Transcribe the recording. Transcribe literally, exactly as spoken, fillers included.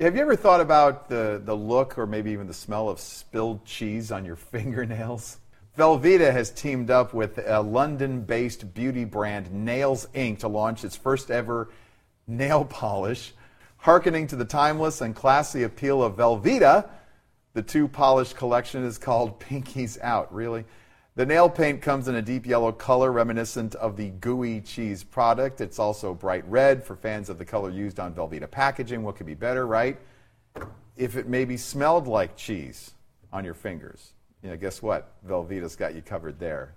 Have you ever thought about the, the look or maybe even the smell of spilled cheese on your fingernails? Velveeta has teamed up with a London-based beauty brand, Nails Incorporated, to launch its first ever nail polish. Harkening to the timeless and classy appeal of Velveeta, the two-polish collection is called Pinkies Out. Really? The nail paint comes in a deep yellow color reminiscent of the gooey cheese product. It's also bright red for fans of the color used on Velveeta packaging. What could be better, right? If it maybe smelled like cheese on your fingers, you know, guess what? Velveeta's got you covered there.